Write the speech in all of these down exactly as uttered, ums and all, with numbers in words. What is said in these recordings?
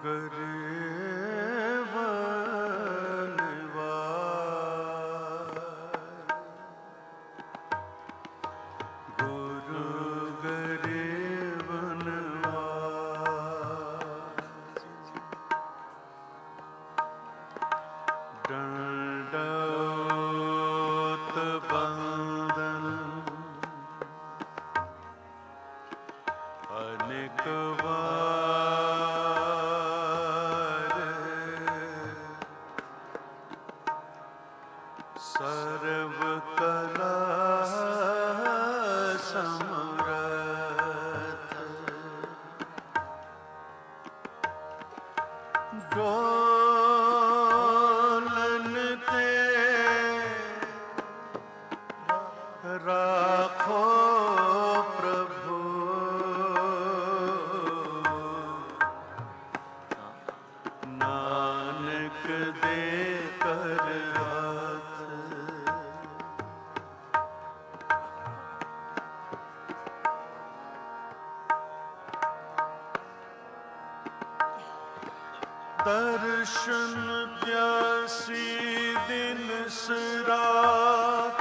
दर्शन प्यासी दिन रात,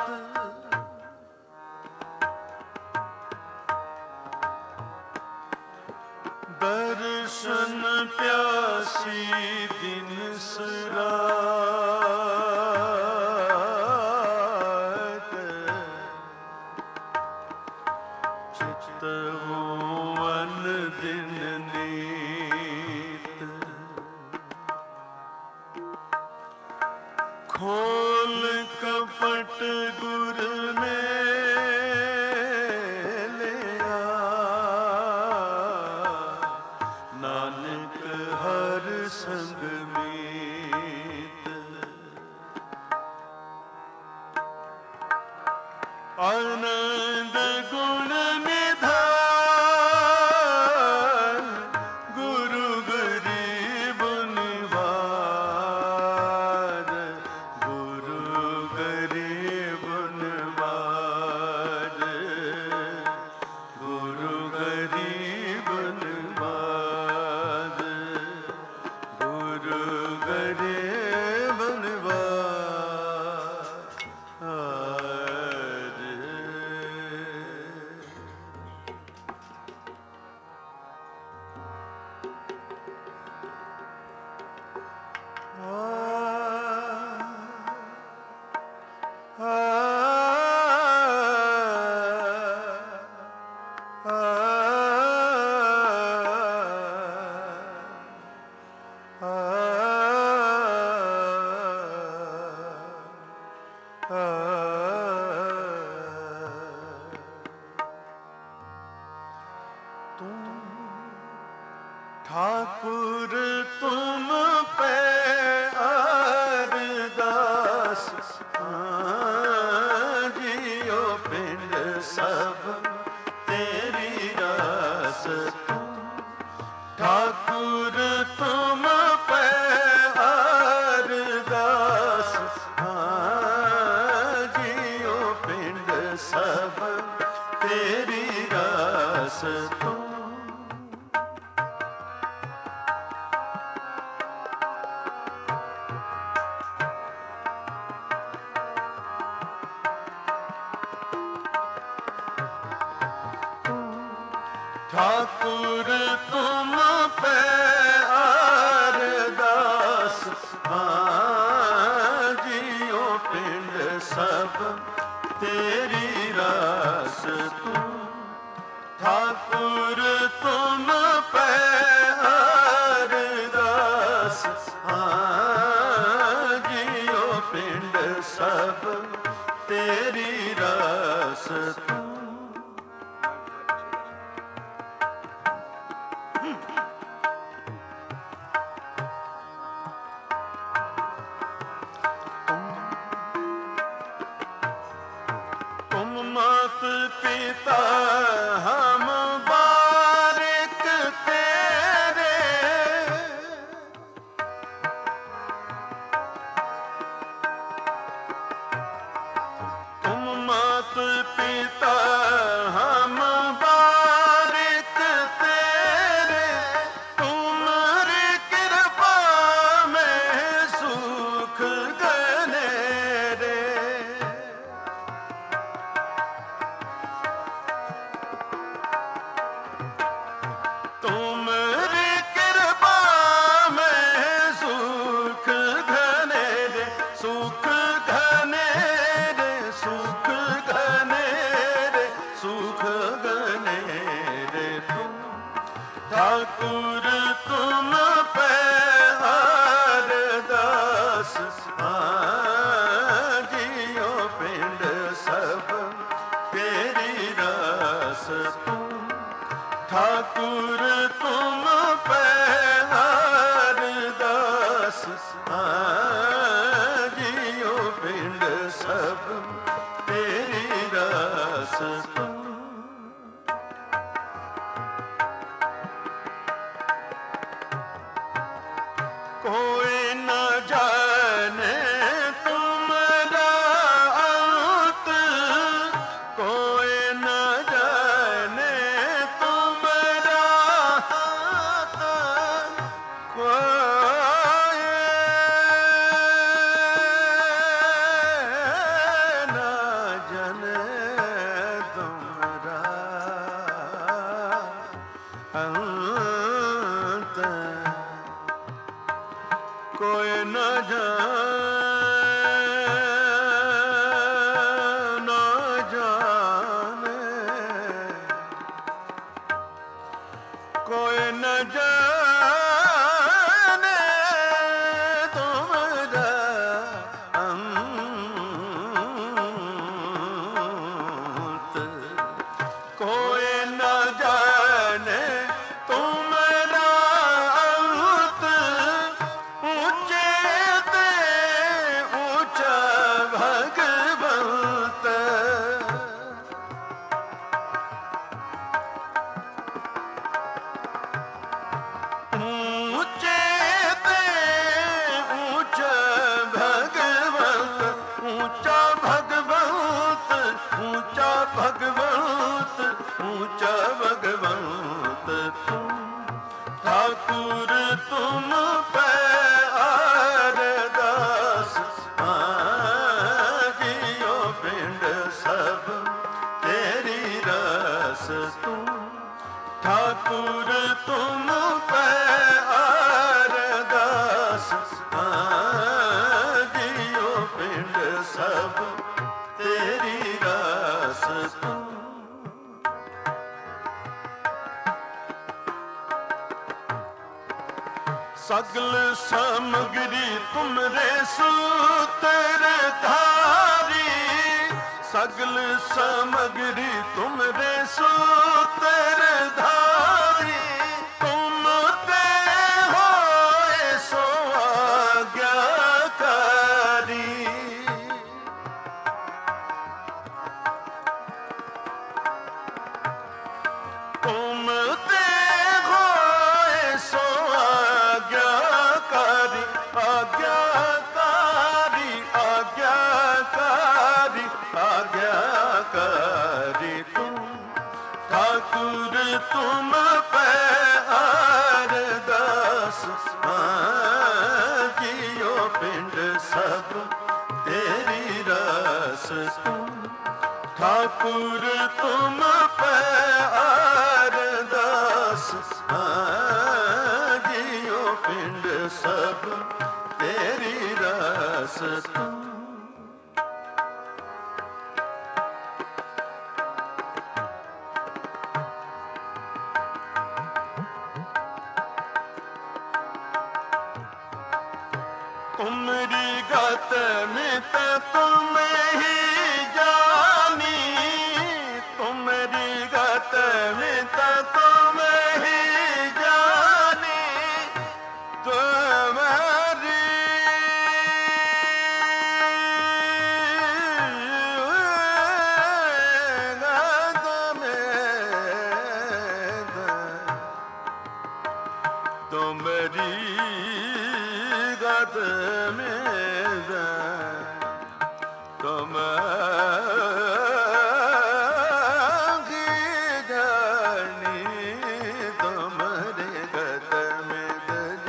दर्शन प्यासी दिन रात, चित्तवन दिन नीत, खोल कपट गुर में लिया, नानक हर संग मीत, आनंद गुण निधान, गुरु गरीब निवार, गुरु गरीब निवार, गुरु गरीब निवार, गुरु गरीब निवार। ठाकुर तुम पे अरदास, जियो पिंड सब तेरी रास। ठाकुर तुम पे अरदास, जियो पिंड सब तेरी रास। ठाकुर तुम पे कोई न जाने तुम्हारा अंत, कोई न जाने तुम्हारा अंत, कोई न जाने तुम्हारा अंत, कोई न जाने, न जाने, कोई न जाने तुम्हारा अंत, कोई न जाने तुम्हारा अंत, ऊंचे ते ऊंचा भगवंत, ऊंचे ते ऊंचा भगवंत, ऊंचा भगवंत, ऊंचा भगवंत, ऊंचा भगवंत तुम ठाकुर तुम पे अरदास, जियो पिंड सब तेरी रस तुम ठाकुर तुम पे अरदास, जियो पिंड सब तेरी रस तुम। सगल सामग्री तुमरे सूत्र धारी, सगल सामग्री तुमरे सूत्र धारी, तुम ते होए सो आज्ञाकारी, तुम ते होए सो आज्ञाकारी, आज्ञाकारी, आज्ञाकारी, आज्ञाकारी तुम ठाकुर तुम पे अरदास, जियो पिंड सब तेरी रस तुम ठाकुर तुम पे अरदास, जियो पिंड सब तेरी रस तुम। तुमरी गत मित तुम ही जानी, तुमरी गत मित तुम ही जानी, तुम्हारी गत मित तुमरी गत मित तुम्हारी जानी, तुम्हारी गत मित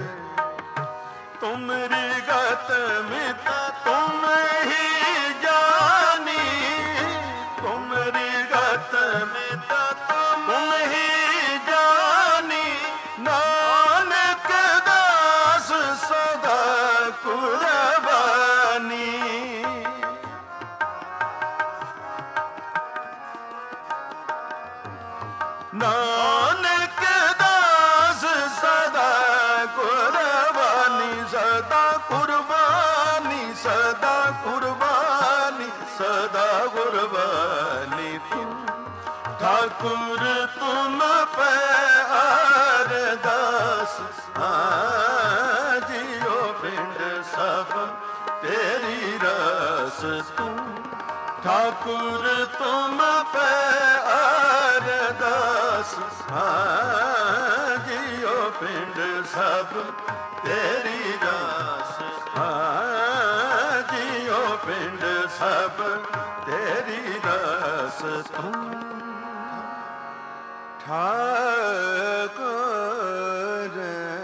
तुमरी गत मित तुम ही जानी, तुमरी गत मित तुम ही जानी, नानक दास सदा कुर्बानी, नानक दास सदा कुर्बानी, सदा कुर्बानी, सदा कुर्बानी, सदा कुर्बानी तुम ठाकुर तुम पे अरदास, जियो पिंड सब तेरी रस तुम ठाकुर तुम पे अरदास, जियो पिंड सब तेरी रस। तू ठाकुर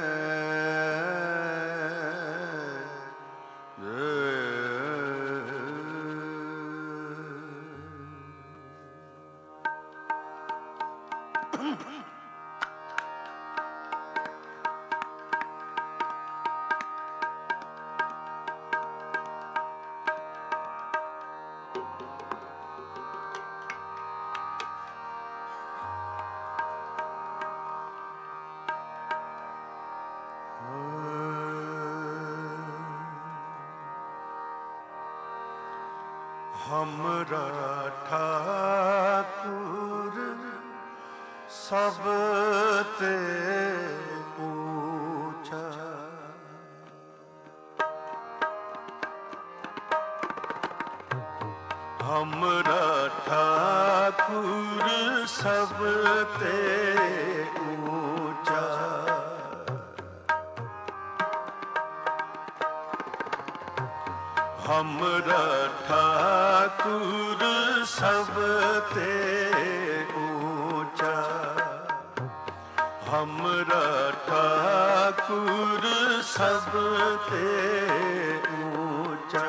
हमरा ठाकुर सब ते ऊंचा हमरा ठाकुर सब ते ऊंचा हमरा ठाकुर सब ते ऊंचा हमरा ठाकुर सब ते ऊंचा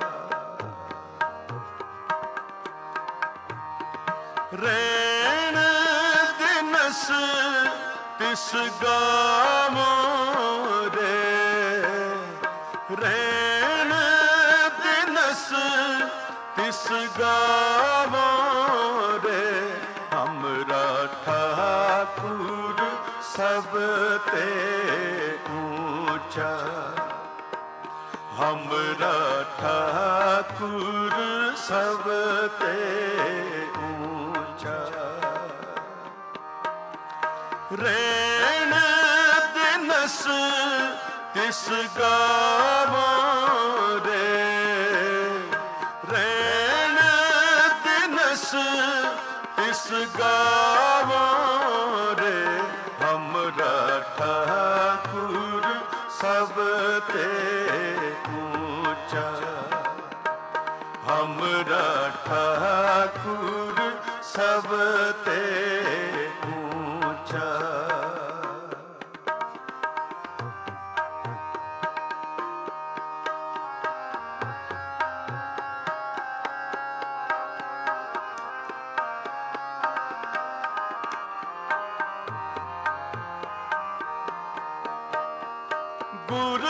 रैन दिनस तिस गावो रे रैन दिनस तिस गावो रे हमरा ठाकुर सब ते ऊंचा हमरा ठाकुर सब ते ऊंचा रैन दिनस तिस गावो रे रैन दिनस तिस गावो रे हमरा ठाकुर सब ते ऊंचा हमरा ठाकुर सब ते ऊंचा गुर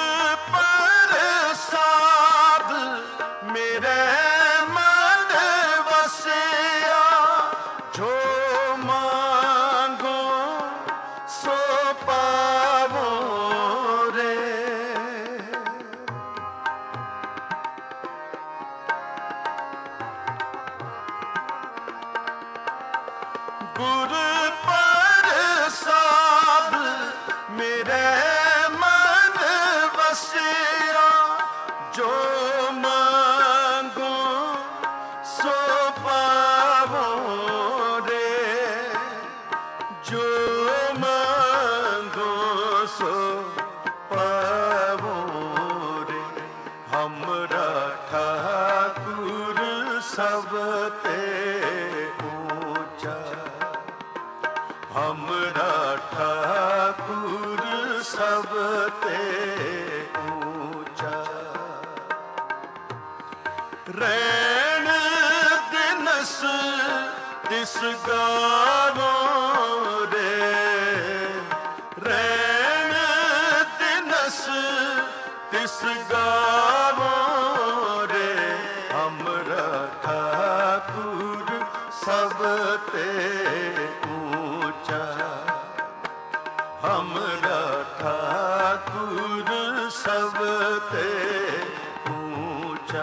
प्रसाद मेरे मन वसिया जो मांगो सो पावो रे गुर प्रसाद मेरे जो मांगो सो पावो रे जो मांगो सो पावो रे हमरा ठाकुर सब ते ऊंचा हमरा ठाकुर सब ते रैन दिनस तिस गावो रे रैन दिनस तिस गावो रे हमरा ठाकुर सब ते ऊंचा हमरा ठाकुर सब ते ऊंचा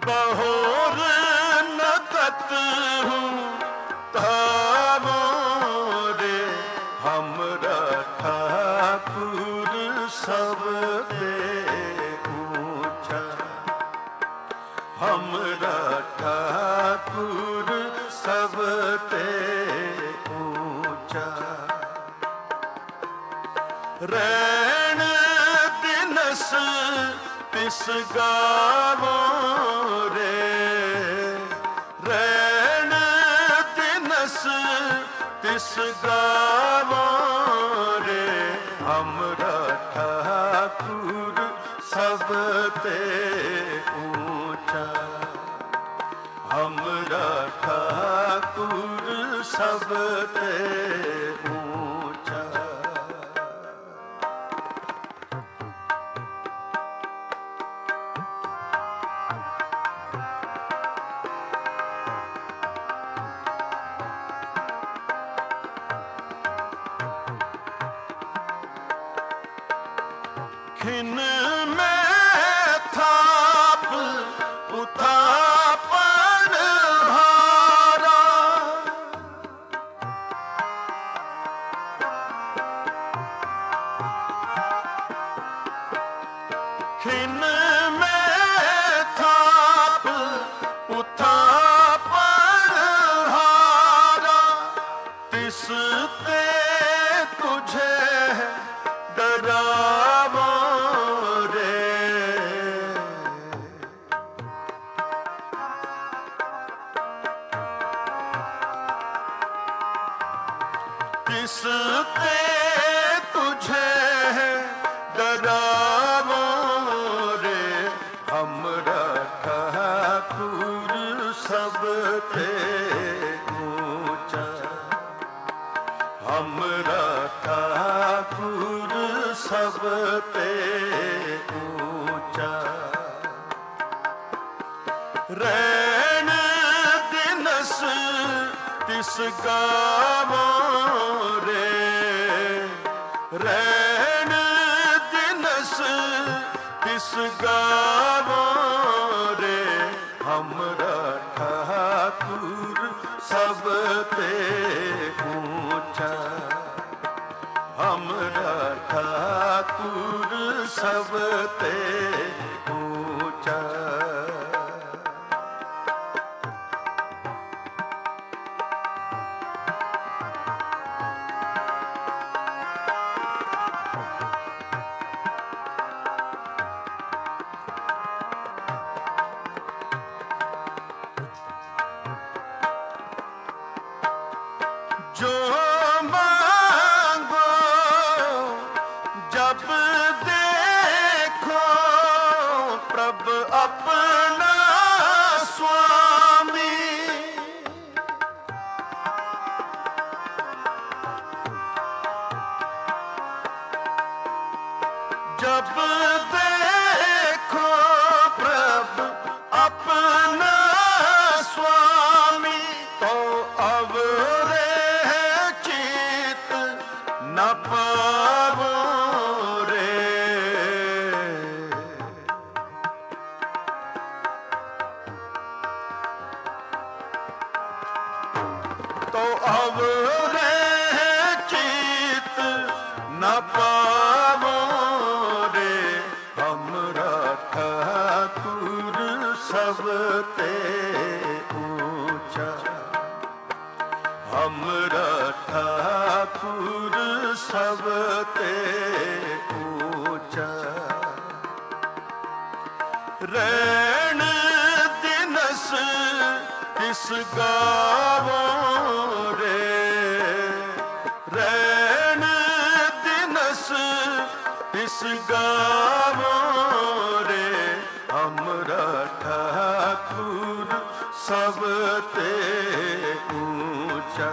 बहोर नकत हूँ तावो रे, हमरा ठाकुर सब पे ऊंचा, हमरा ठाकुर सब पे ऊंचा। रैन दिनस तिस गावो रे, रैन दिनस तिस गावो रे, हमरा ठाकुर सब ते ऊंचा, हमरा ठाकुर सब ते ऊंचा। खिन में थाप उथापन भारा, खिन में थाप उथापन भारा, तिसते तुझे डरावो रे, तिसते तुझे डरावो रे, हमरा ठाकुर सब ते ऊंचा, हमरा ठाकुर सब ते ऊंचा। रैन दिनस तिस गावो रे, रैन दिनस तिस गावो रे, हमरा ठाकुर सब ते ऊंचा, हमरा ठाकुर सब ते ऊंचा। जो मांगो जब देखो प्रभु अपना स्वामी, जब देखो प्रभु अपना स्वामी, तो अवरे चित न पावो रे, तो अवरे चित न पावो रे, हमरा ठाकुर सब ते ऊंचा, हमरा ठाकुर सब ते ऊंचा। रैन दिनस तिस गावो रे, रैन दिनस तिस गावो रे, हमरा ठाकुर सब ते ऊंचा,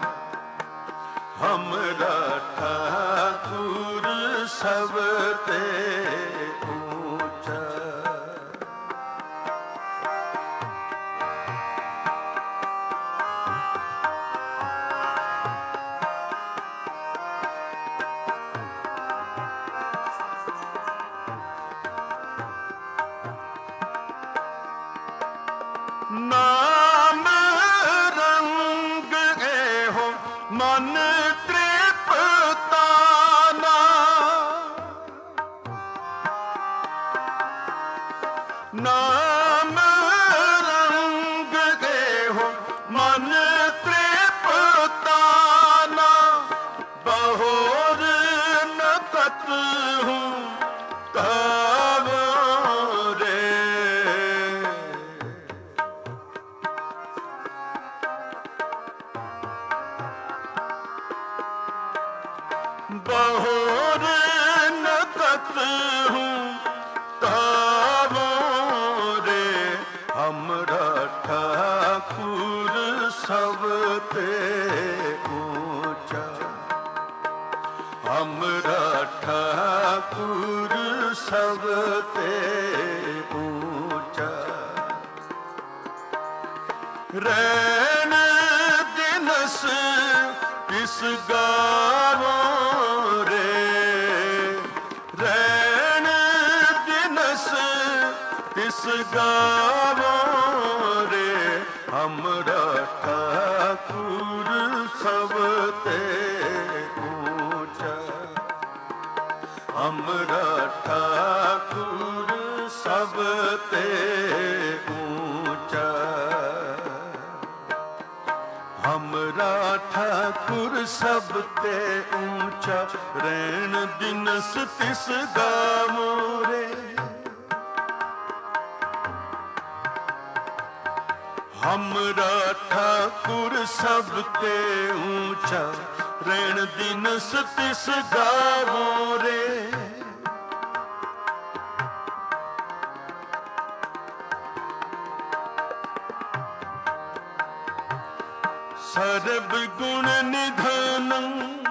हमरा ठाकुर सब ते ऊंचा। नाम रंग देहो मन तृप्ताना, बहुर न कतहु कहबो रे। बहुर न कतहु कहबो रे, हमरा ठाकुर सबते ऊंचा। हमरा ठाकुर सबते ऊंचा। रैन दिनस तिस गावो रे, रैन दिनस तिस गावो रे, हमरा ठाकुर सबते ऊंचा। हमरा ठाकुर सबते ऊंचा। हमरा ठाकुर सबते ऊंचा, रैन दिनस तिस गावो रे। हमरा ठाकुर सबते ऊंचा, रैन दिनस तिस गावो रे। सर्ब गुण निधानं,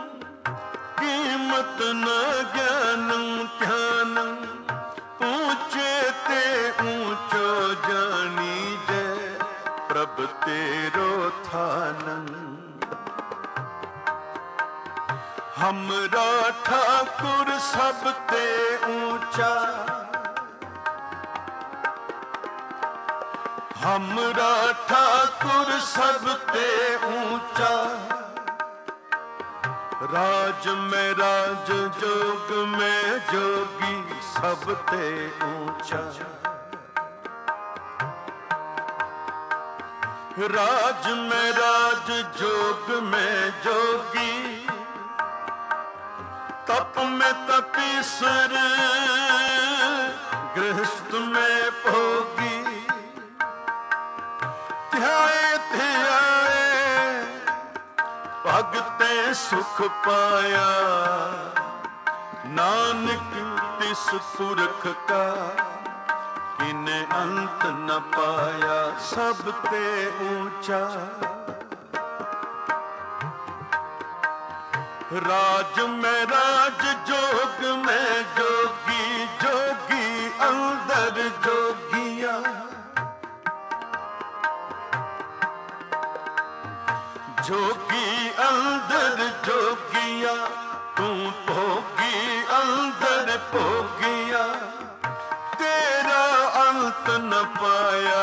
कीमत न ज्ञानं ध्यानं, ऊंचे ते ऊंचो जानीजे, प्रभ तेरो थानं। हमरा ठाकुर सबते ऊंचा, हमरा ठाकुर सबते ऊंचा। राज में राज, जोग में जोगी, सबते ऊंचा। राज में राज, जोग में जोगी, तप में तपीसर, गृहस्थ में भोगी। ध्याए ध्याए भगते सुख पाया, नानक तिस पुरख का किने अंत न पाया, सबते ऊंचा। राज में राज, जोग में जोगी, जोगी अंदर जोगिया। जोगी अंदर जोगिया, तू भोगी अंदर भोगिया, तेरा अंत न पाया।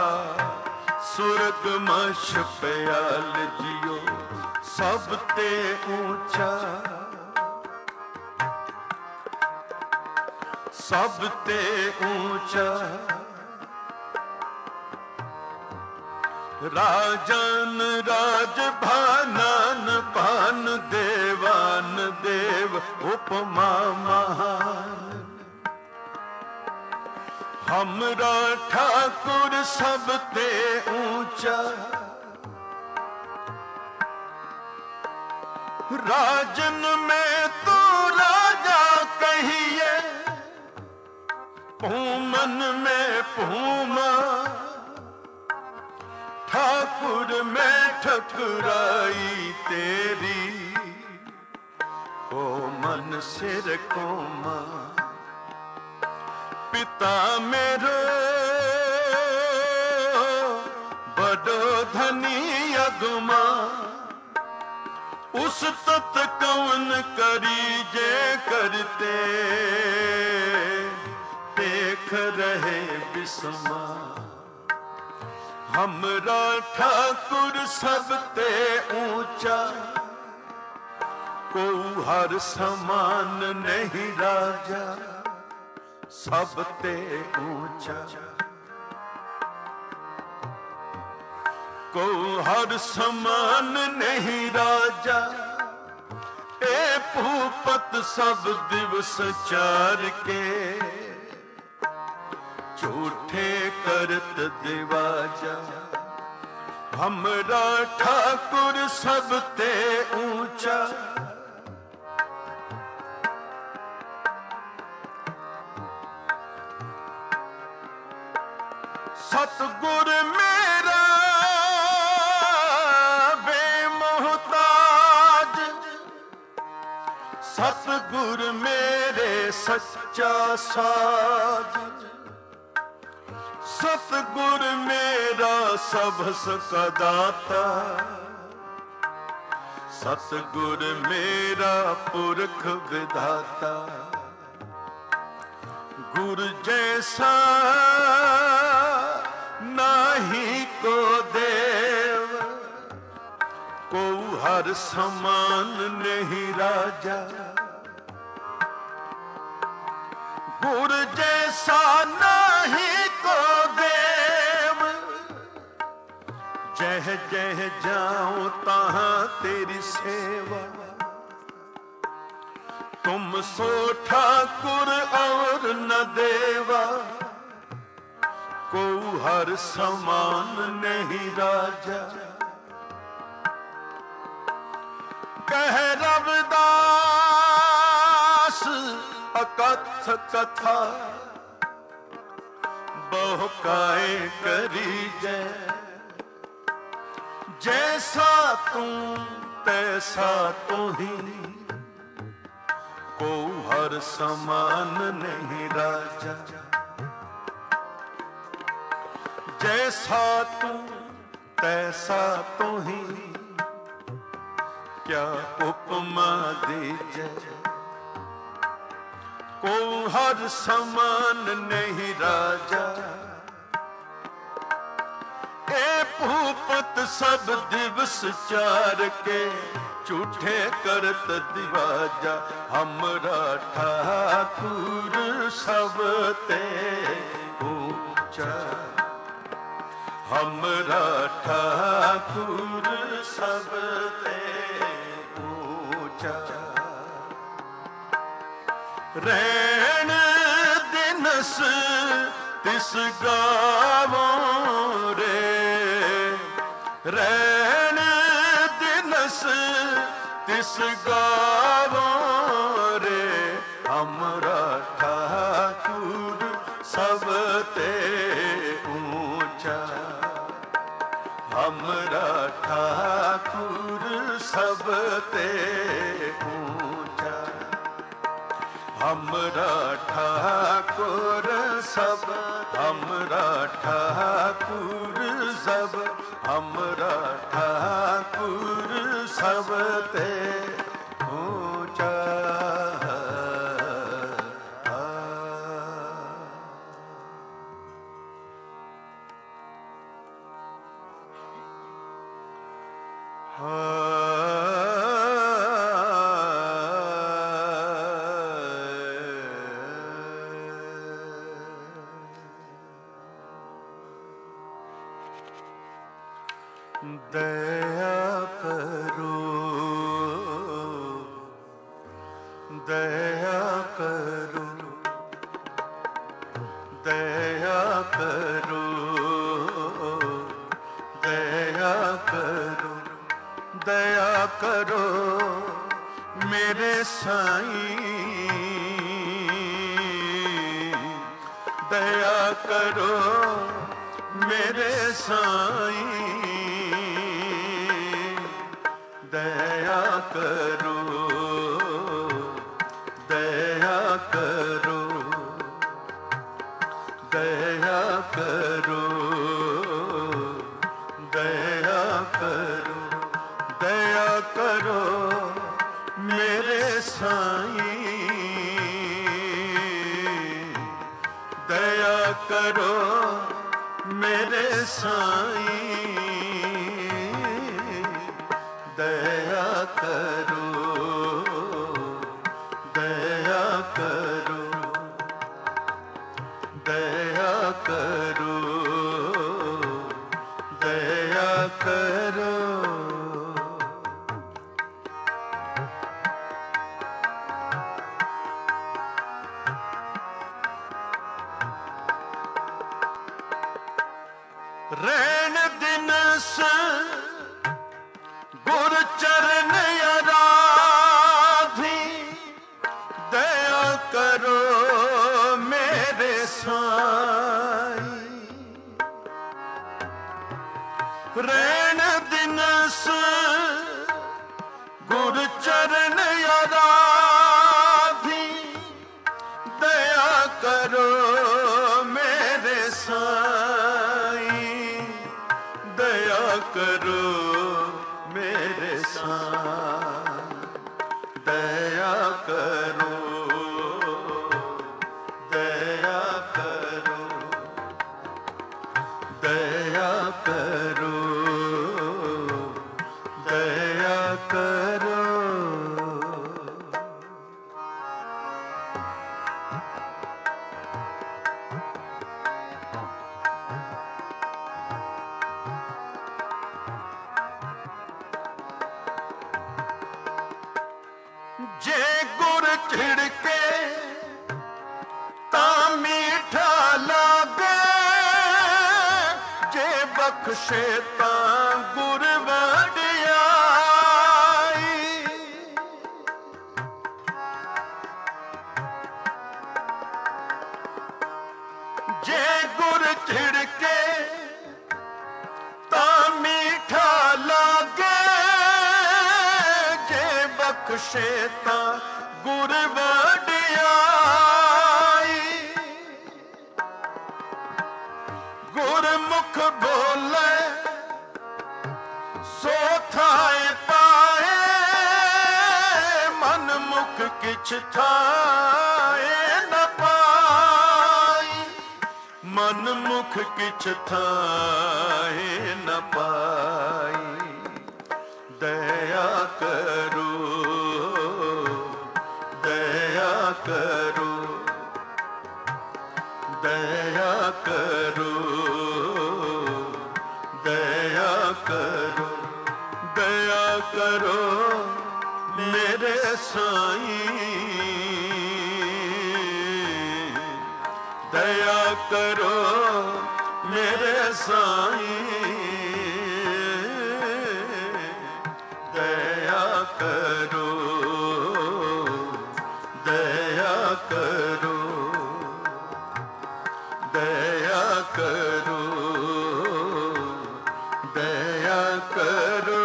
सुरग मश प्याल जियो, सबते ऊंचा। सबते ऊंचा। राजन राज भानन भान, देवान देव उपमा महान। हमरा ठाकुर सबते ऊंचा। राजन में तू राजा कहिए, भूमन में भूमा। ठाकुर में ठकुराई तेरी, को मन सिर कोमा। पिता मेरो बड़ो धनी अगमा, उस तत कौन करी जे करते, देख रहे बिस्मा। हमरा ठाकुर सबते ऊंचा, को हर समान नहीं राजा। ਸਭ ਤੇ ਊਚਾ। ਕੋ ਹਰ ਸਮਾਨ ਨਹੀਂ ਰਾਜਾ, ਇਹ ਭੂਪਤ ਸਭ ਦਿਵਸ ਚਾਰ ਕੇ, ਝੂਠੇ ਕਰਤ ਦਿਵਾਜਾ। हमरा ठाकुर सब ते ऊंचा, सतगुर मेरा बेमोहताज, सतगुर मेरे सच्चा साज। सतगुर मेरा सबस का दाता, सतगुर मेरा पुरख विधाता। गुर जैसा नाही को देव, को हर समान नहीं राजा। गुर जैसा नाही को देव, जह जह जाऊं तहां तेरी सेवा। तुम सो ठाकुर और न देवा, को हर समान नहीं राजा। कह रविदास अकथ कथा, बहुकाए करी जय। जैसा तू तैसा तू ही, को हर समान नहीं राजा। जैसा तू तैसा तू ही, क्या उपमा दीजे। को हर समान नहीं राजा, ए भूपत सब दिवस चार के, झूठे करत दिवाजा। हमरा ठाकुर सब ते ऊंचा, हमरा ठाकुर सब ते ऊंचा। रैन दिनस तिस गावो रे, रैन दिनस तिस गावो रे। हमरा ठाकुर सब ते ऊंचा, हमरा ठाकुर सब ते ऊंचा। हमरा ठाकुर सब, हमरा ठाकुर सब, हमरा ठाकुर सब ते ऊंचा। दया करो, दया करो, दया करो, दया करो, दया करो मेरे साईं। दया करो मेरे साईं, दया करो, दया करो, दया करो, दया करो, दया करो मेरे साईं। दया करो मेरे साईं, दया करो, दया करो, दया करो, दया करो। रैन दिनस गुर चरण आराधी, दया करो मेरे साईं। रैन दिनस गुर चरण आराधी, दया करो मेरे साईं, दया करो मेरे साईं, दया करो, दया करो, दया करो, दया करो। जे गुर छिड़के ता मीठा लागे, जे बख्शे ता गुर वडियाई। जे गुर छिड़के ता मीठा लागे, जे बख्शे ता गुर वडियाई। गुरमुख बोले सो थाए पाए, मन मुख किछ थाए न पाई, मन मुख किछ थाए न पाई। दया करो, दया करो, दया करो, दया करो, दया करो मेरे साईं, दया करो मेरे साईं, दया करो, दया करो, दया करो, दया करो।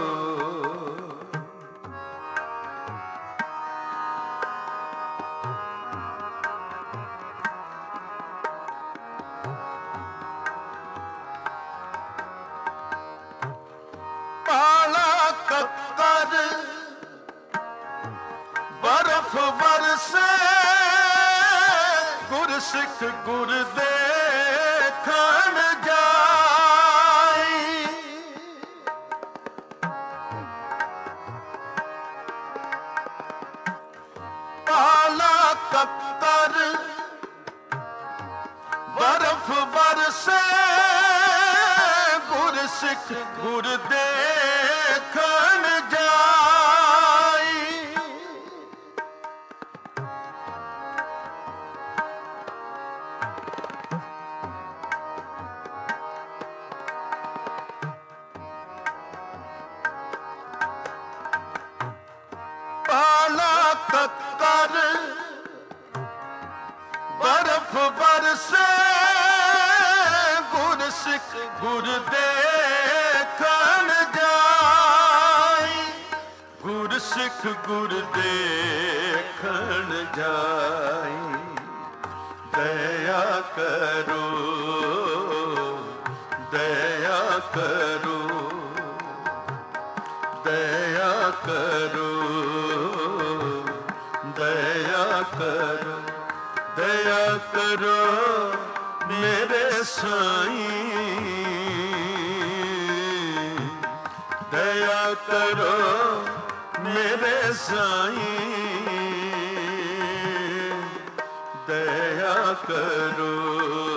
पाला कक्कर बर्फ बरसे, गुर सिख गुर देखण जाई। पाला कक्कर बर्फ बरसे, गुर सिख गुर देखण जाई। पाला कक्कर बर्फ बरसे, गुर सिख गुर देखण जाई। गुर सिख गुर देखण जाई। दया करो, दया करो, दया करो, दया करो, दया करो मेरे साईं, दया करो मेरे साईं, दया करो।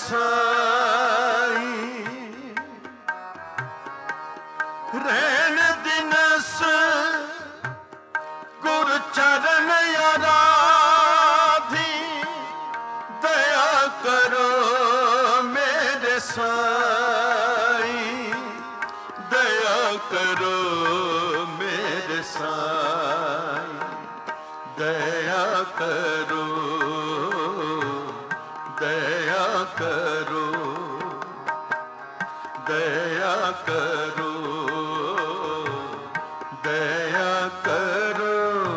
साई रहन दिनस गुर चरण आराधी दया करो मेरे साई दया करो मेरे साई दया करो दया करो दया करो दया करो।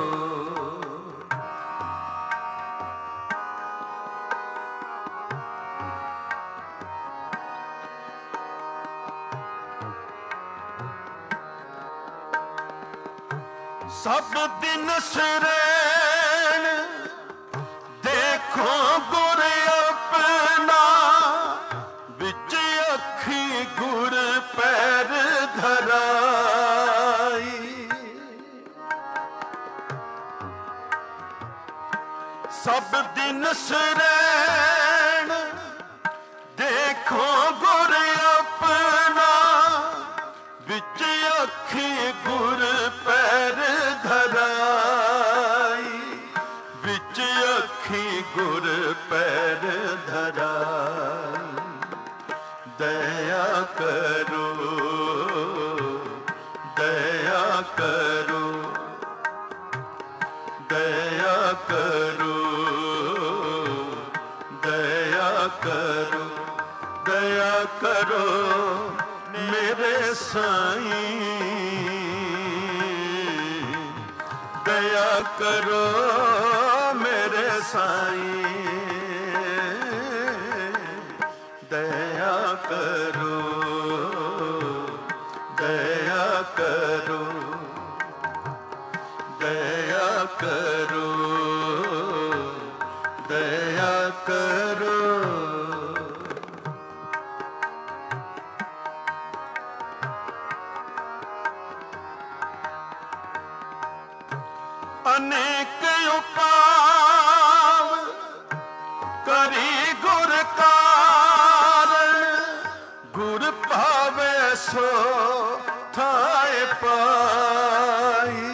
सब दिन शरण देखो गुर अपना बिच अखी गुर पैर धराई सब दिन शरण देखो गुर अपना बिच अखी गुर पैर धराई बिच अखी गुर पैर धराई दया करो दया करो दया करो दया करो दया करो मेरे साईं दया करो मेरे साईं दया करो दया करो दया करो दया करो। अनेक उपाव करी गुर कारण गुर पावे सो थाए पाई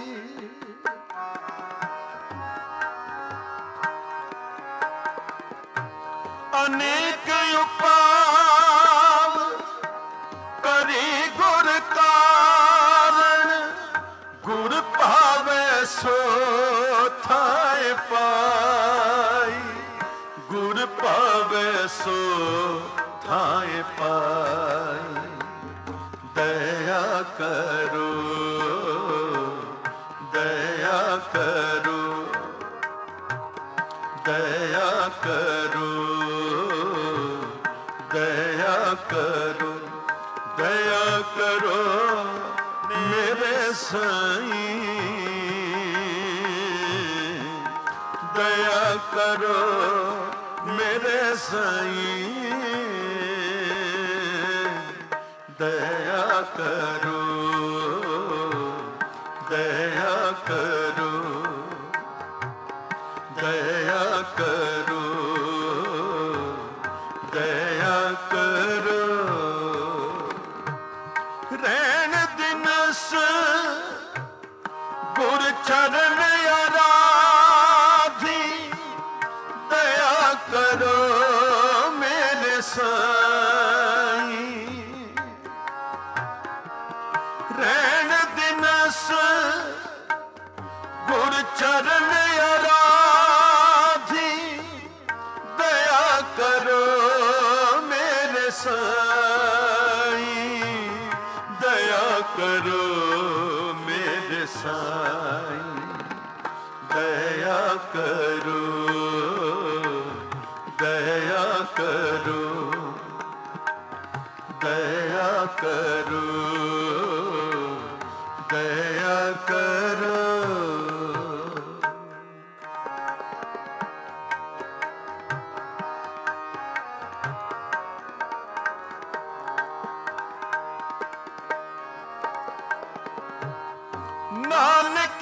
अनेक उपाव करी गुर कारण गुर पावे सो थाए पाई गुर पावे सो थाए पाई दया करो दया करो दया करो दया करो दया करो मेरे साईं दया करो मेरे साईं दया करो दया करो दया करो दया करो। रहन दिनस गुर चरण आराधी दया करो मेरे साईं रहन दिनस गुर चरण आराधी दया करो मेरे साईं दया करो मेरे साईं दया करो दया करो दया करो दया करो। नानक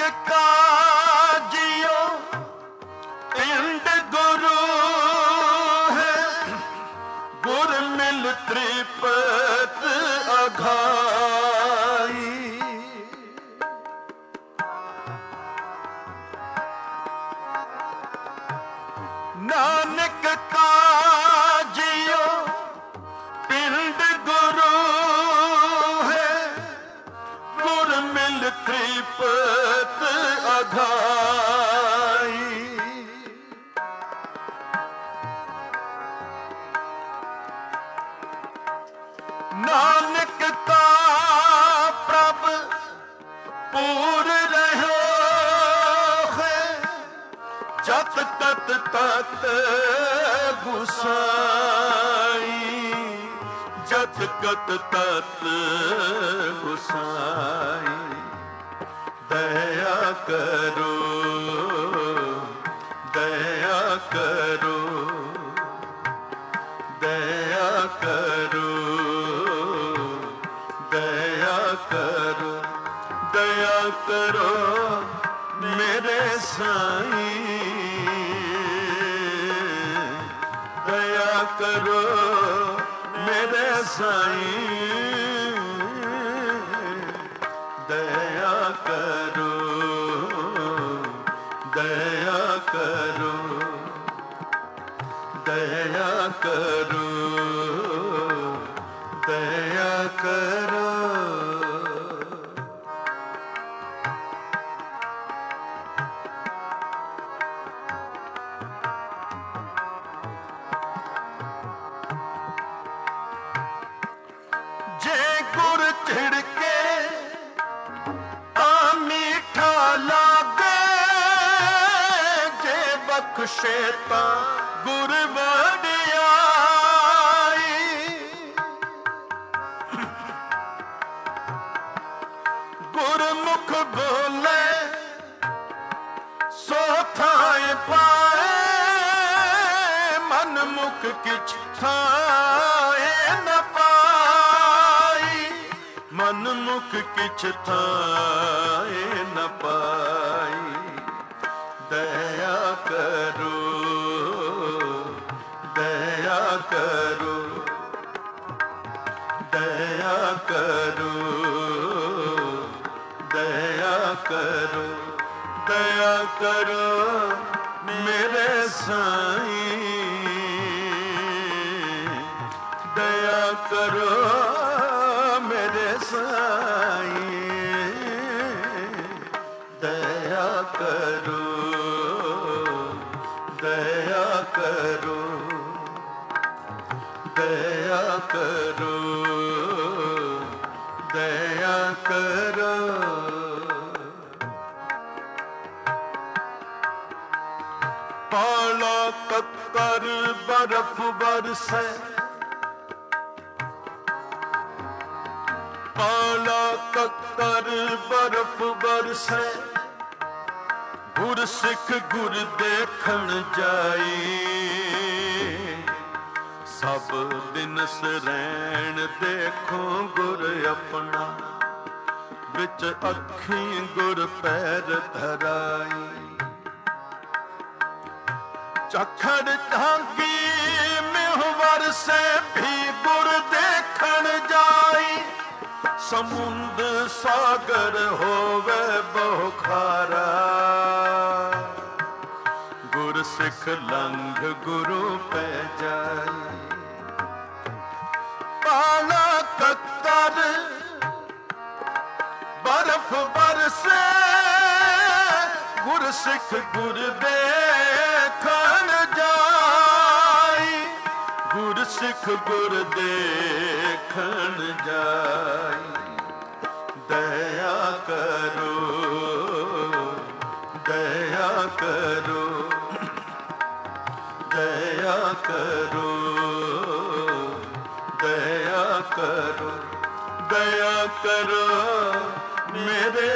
काजियो पिंड गुरु है विपत अघाई। नानक का प्रभ पूर रहो है, जत तत तत गुसाई, जत कत तत गुसाई। दया करो दया करो दया करो दया करो दया करो मेरे साईं, दया करो मेरे साईं, दया करो दया करो दया करो दया करो। जे गुर छिड़के ता मीठा लागे, जे बख्शे ता गुर वडियाई। गुरमुख बोले सो थाए पाए, मन मुख किछ थाए न पाई, मन मुख किछ थाए न पाई। दया करो दया करो दया करो दया करो दया करो मेरे साईं, दया करो मेरे साईं, दया करो दया करो दया करो दया करो। पाला कक्कर बर्फ बरसे, पाला कक्कर बर्फ बरसे, गुर सिख गुर देखण जाई। सब दिन सरैण देखो गुर अपना, विच अखी गुर पैर धराई। चखड़ ढांगी मिहवर से भी गुर देखण जाई। समुंद सागर होवे बहु खारा, गुर सिख लंघ गुरु पै जाई। पाला कक्कर बर्फ बरसे, गुर सिख गुर देखण जाई। गुर सिख गुर देखण जाई। दया करो दया करो दया करो दया करो दया करो मेरे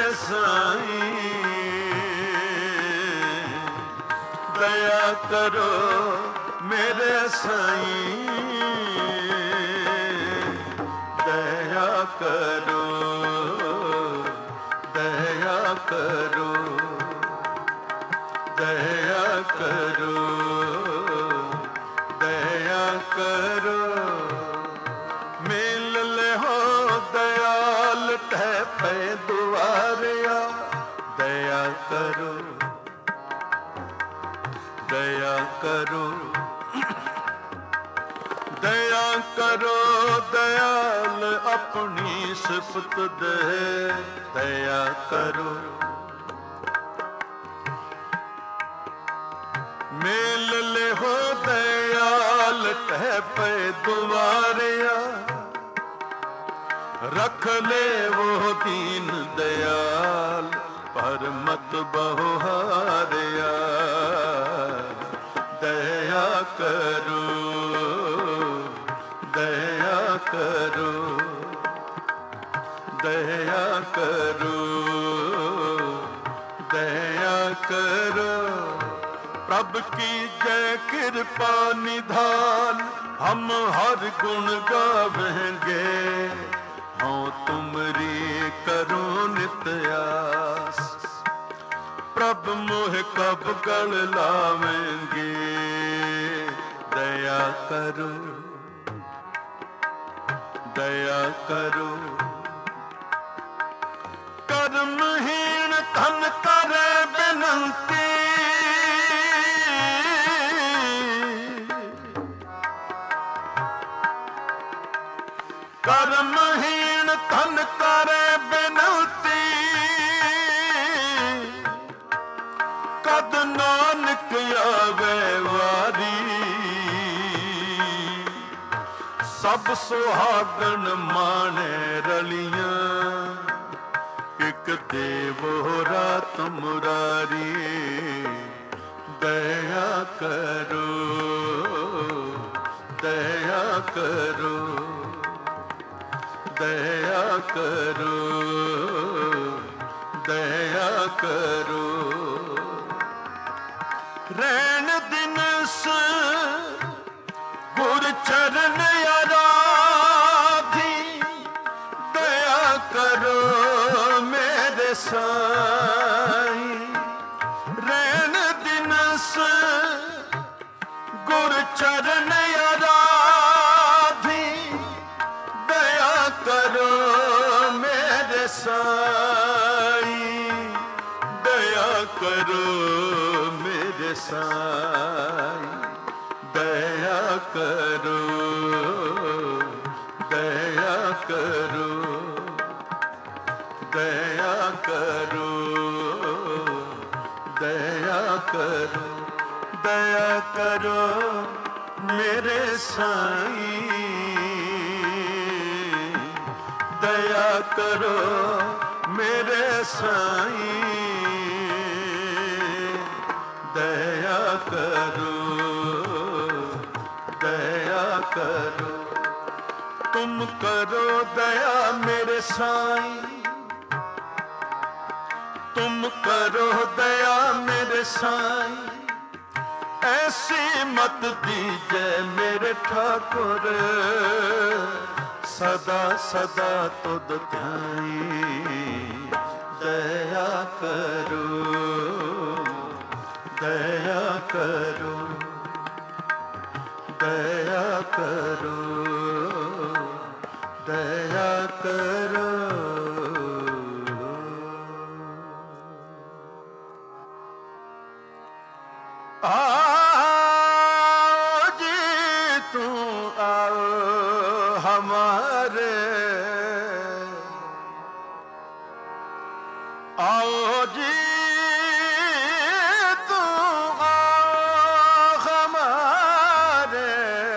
साईं, दया करो मेरे साईं, दया करो दया करो दया करो दया करो। मिल ले हो दयाल ठह पे दुआरिया, दया करो दया करो दया करो दयाल अपनी सिफत दे दया करो। मेल ले हो दयाल तह पे दुआरिया, रख ले वो दीन दयाल पर मत बहुहारिया। दया करो दया करो दया करो दया करो। प्रभ की जय कृपा निधान, हम हर गुण गावेंगे। हों तुमरी करो नित आस, प्रभ मोह कब गल लावेंगे। दया करो दया करो। कर्महीन धन करे बिनती, कर्महीन धन करे बिनती। कद नानक आवे वारी, सब सुहागन माने रलियां। एक देवो रात मुरारी। दया करो दया करो दया करो दया करो। रैन दिनस गुर चरण आराधी। दया करो मेरे साईं। रैन दिनस गुर चरण आराधी। दया करो मेरे साईं। दया करो मेरे साईं। दया करो दया करो दया करो दया करो दया करो मेरे साईं। दया करो मेरे साईं। दया करो दया करो। तुम करो दया मेरे साईं। तुम करो दया मेरे साईं। ऐसी मत दीजिए मेरे ठाकुर, सदा सदा तुद ध्याई। दया करो दया करो दया करो दया करो। आओ जी तू आओ हमारे, आओ जी तू आओ हमारे।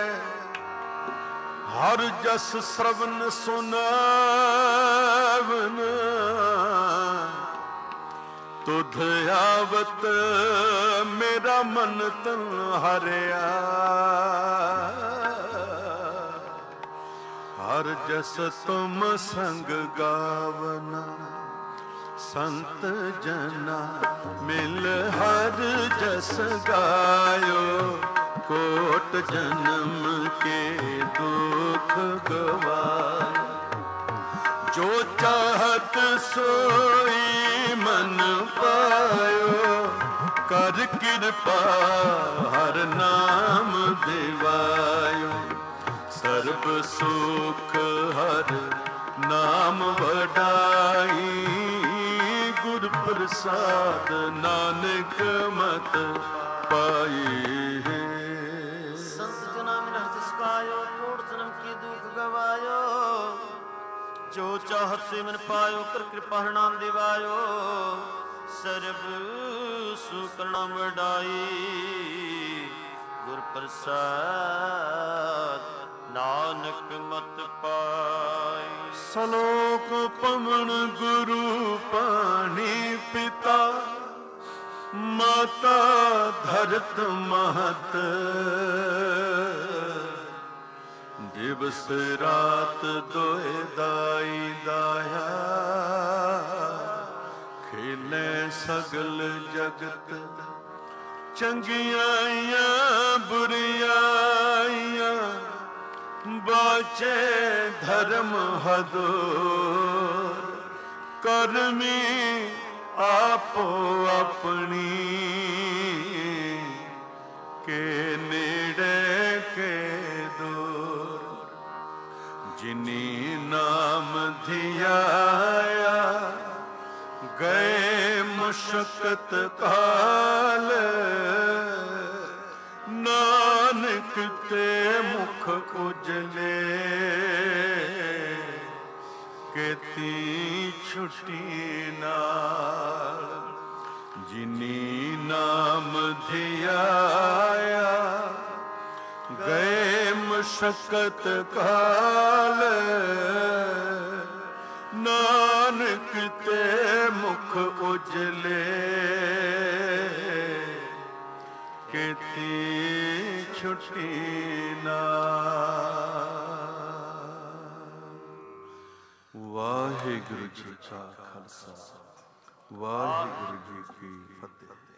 हर जस श्रवण सुनावन, तुध आवत मेरा मन तन हरिया। हर जस तुम संग गावना, संत जना मिल हर जस गायो। कोट जन्म के दुख गवाए, जो चाहत सोई मन पायो। कर कृपा हर नाम दिवायो। सर्ब सुख हर नाम वडाई। गुर प्रसाद नानक मत पाई। संत जना मिल हर जस गायो। कोट जन्म के दुख गवायो। जो चाहत से मन पायो कर कृपा नाम दिवायो सर्ब सुकर्णा वडाई गुर प्रसाद नानक मत पाई। सलोक पवन गुरु पानी पिता माता धरत महत दिवस रात दोए दाई दाया खेले सगल जगत चंगियाइयां बुरियाइयां बाचे धर्म हदोर करमी आपो अपनी के नेड़े के दूर जिनी नाम धियाया गए मुशक्कत काल नानक ते मुख उजले केती छुट्टी नाल जिनी नाम धियाया गए मुशक्कत काल नानक ते मुख उजले केती छुट्टी नाल। वाहिगुरु जी का खालसा वाहिगुरु जी की फतेह।